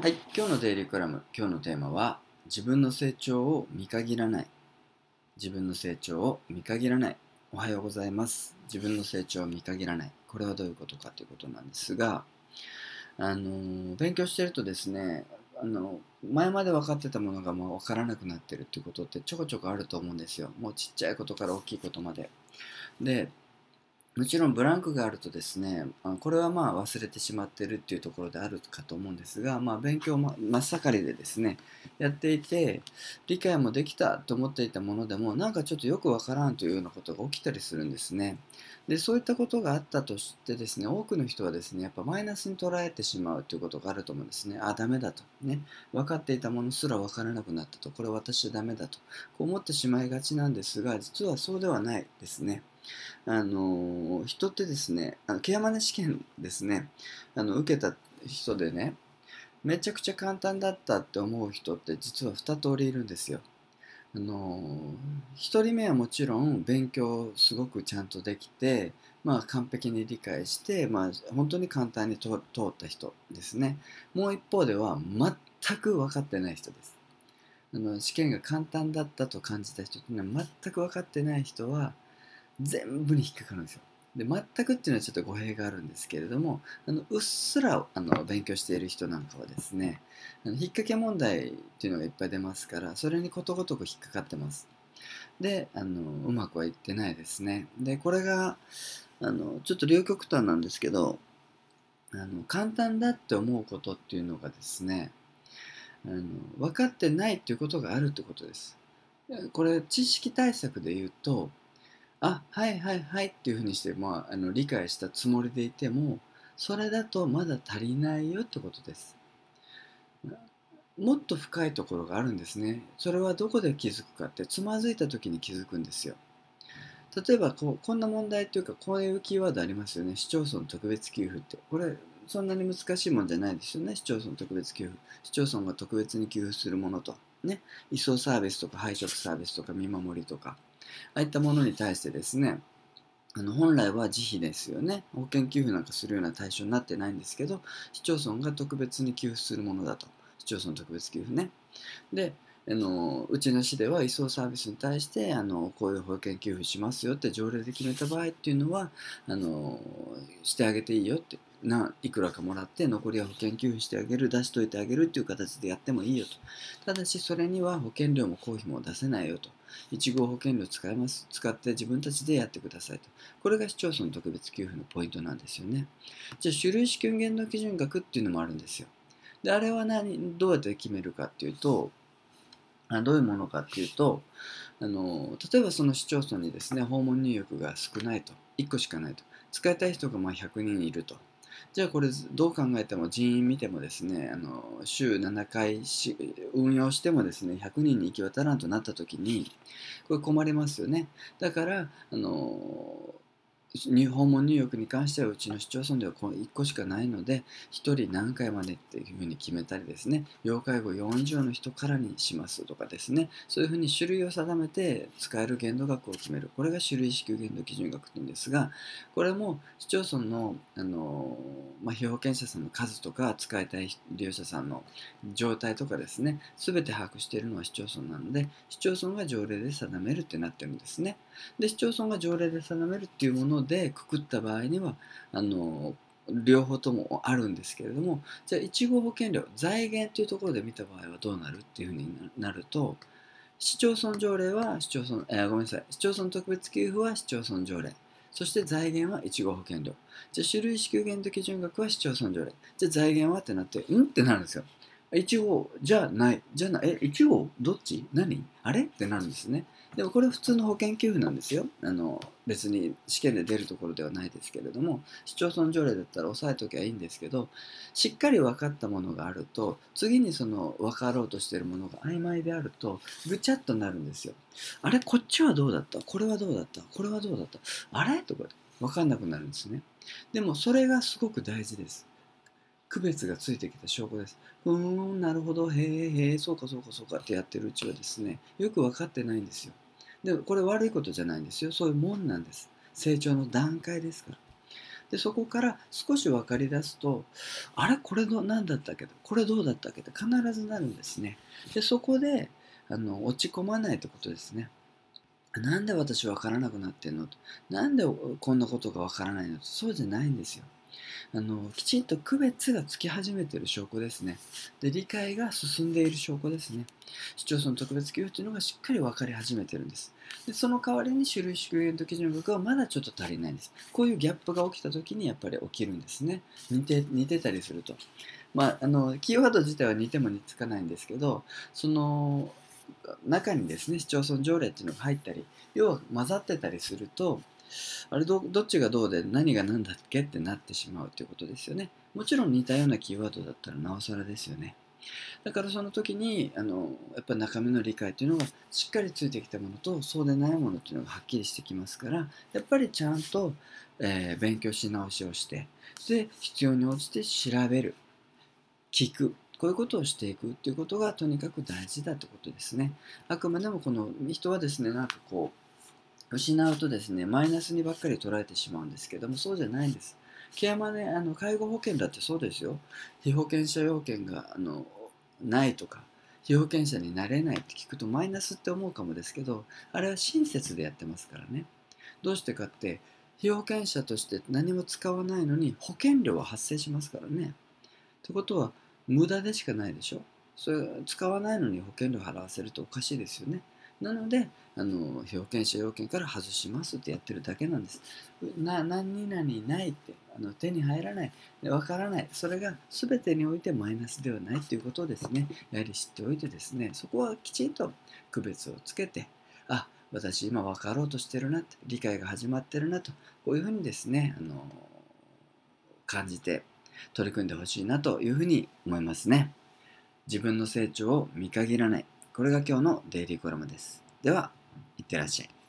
はい、今日のデイリーコラム、今日のテーマは、自分の成長を見限らない。自分の成長を見限らない。おはようございます。自分の成長を見限らない。これはどういうことかということなんですが、勉強してるとですね、前まで分かってたものがもう分からなくなってるっていうことってちょこちょこあると思うんですよ。もうちっちゃいことから大きいことまで。で、もちろんブランクがあるとですね、これは忘れてしまっているっていうところであるかと思うんですが、勉強真っ盛りでですね、やっていて、理解もできたと思っていたものでも、なんかちょっとよくわからんというようなことが起きたりするんですね。で、そういったことがあったとしてですね、多くの人はですね、やっぱマイナスに捉えてしまうということがあると思うんですね。ダメだと。ね。分かっていたものすら分からなくなったと。これ私はダメだと。こう思ってしまいがちなんですが、実はそうではないですね。人ってですね、ケアマネ試験ですね、受けた人でね、めちゃくちゃ簡単だったって思う人って実は2通りいるんですよ。1人目はもちろん勉強すごくちゃんとできて、完璧に理解して、本当に簡単に通った人ですね。もう一方では全く分かってない人です。試験が簡単だったと感じた人っていうのは全く分かってない人は全部に引っかかるんですよ。で、全くっていうのはちょっと語弊があるんですけれども、うっすら勉強している人なんかはですね、引っ掛け問題っていうのがいっぱい出ますから、それにことごとく引っかかってます。で、うまくはいってないですね。で、これが、ちょっと両極端なんですけど、簡単だって思うことっていうのがですね、あの分かってないっていうことがあるってことです。これ、知識対策で言うと、はいはいはいっていうふうにして、理解したつもりでいても、それだとまだ足りないよってことです。もっと深いところがあるんですね。それはどこで気づくかって、つまずいた時に気づくんですよ。例えばこんな問題というか、こういうキーワードありますよね。市町村特別給付って。これ、そんなに難しいもんじゃないですよね。市町村特別給付。市町村が特別に給付するものと。ね。移送サービスとか配食サービスとか見守りとか。ああいったものに対してですね、本来は自費ですよね。保険給付なんかするような対象になってないんですけど、市町村が特別に給付するものだと。市町村特別給付ね。で、うちの市では移送サービスに対してこういう保険給付しますよって条例で決めた場合っていうのはしてあげていいよっていくらかもらって残りは保険給付してあげる出しといてあげるっていう形でやってもいいよと。ただしそれには保険料も公費も出せないよと。1号保険料使って自分たちでやってくださいと。これが市町村特別給付のポイントなんですよね。じゃあ種類支給限度基準額っていうのもあるんですよ。であれはどうやって決めるかっていうと、どういうものかっていうと、例えばその市町村にですね、訪問入浴が少ないと、1個しかないと、使いたい人が100人いると。じゃあこれどう考えても人員見てもですね、週7回運用してもですね、100人に行き渡らんとなった時に、これ困りますよね。だから、訪問入浴に関してはうちの市町村ではこの1個しかないので1人何回までっていうふうに決めたりですね、要介護40の人からにしますとかですね、そういうふうに種類を定めて使える限度額を決める、これが種類支給限度基準額って言うんですが、これも市町村の、被保険者さんの数とか使いたい利用者さんの状態とかですね、全て把握しているのは市町村なので、市町村が条例で定めるってなってるんですね。で、市町村が条例で定めるっていうものでくくった場合には、両方ともあるんですけれども、じゃあ1号保険料、財源というところで見た場合はどうなるっていうふうになると、市町村条例は市町村、ごめんなさい、市町村特別給付は市町村条例、そして財源は1号保険料。じゃあ種類支給限度基準額は市町村条例。じゃあ財源はってなって、ってなるんですよ。1号じゃない、じゃない、1号どっち何あれってなるんですね。でもこれは普通の保険給付なんですよ。別に試験で出るところではないですけれども、市町村条例だったら押さえときゃいいんですけど、しっかり分かったものがあると、次にその分かろうとしているものが曖昧であると、ぐちゃっとなるんですよ。あれこっちはどうだったこれはどうだったこれはどうだったあれとか分かんなくなるんですね。でもそれがすごく大事です。区別がついてきた証拠です。なるほど、へえ、へえ、そうかそうかそうかってやってるうちはですね、よく分かってないんですよ。でもこれ悪いことじゃないんですよ。そういうもんなんです。成長の段階ですから。 でそこから少し分かり出すと、あれこれ何だったっけ、これどうだったっけって必ずなるんですね。でそこで落ち込まないってことですね。なんで私分からなくなってんのと、なんでこんなことが分からないのと、そうじゃないんですよ。きちんと区別がつき始めている証拠ですね。で理解が進んでいる証拠ですね。市町村特別給付というのがしっかり分かり始めてるんです。でその代わりに種類主義と基準学はまだちょっと足りないんです。こういうギャップが起きた時にやっぱり起きるんですね。似てたりすると。キーワード自体は似ても似つかないんですけど、その中にですね、市町村条例っていうのが入ったり、要は混ざってたりすると、あれどっちがどうで何が何だっけってなってしまうということですよね。もちろん似たようなキーワードだったらなおさらですよね。だからその時にやっぱ中身の理解というのがしっかりついてきたものとそうでないものというのがはっきりしてきますから、やっぱりちゃんと、勉強し直しをして、で必要に応じて調べる、聞く、こういうことをしていくということがとにかく大事だということですね。あくまでもこの人はですね、なんかこう失うとですね、マイナスにばっかり捉えてしまうんですけども、そうじゃないんです。ケアマネ介護保険だってそうですよ。被保険者要件がないとか、被保険者になれないって聞くとマイナスって思うかもですけど、あれは親切でやってますからね。どうしてかって、被保険者として何も使わないのに保険料は発生しますからね。ってことは無駄でしかないでしょ。それ使わないのに保険料払わせるとおかしいですよね。なので被保険者要件から外しますってやってるだけなんです。何々ないって手に入らない、わからない、それが全てにおいてマイナスではないということをですね、やはり知っておいてですね、そこはきちんと区別をつけて、あ、私今分かろうとしてるなって、理解が始まってるなと、こういうふうにですね感じて取り組んでほしいなというふうに思いますね。自分の成長を見限らない。これが今日のデイリーコラムです。では、いってらっしゃい。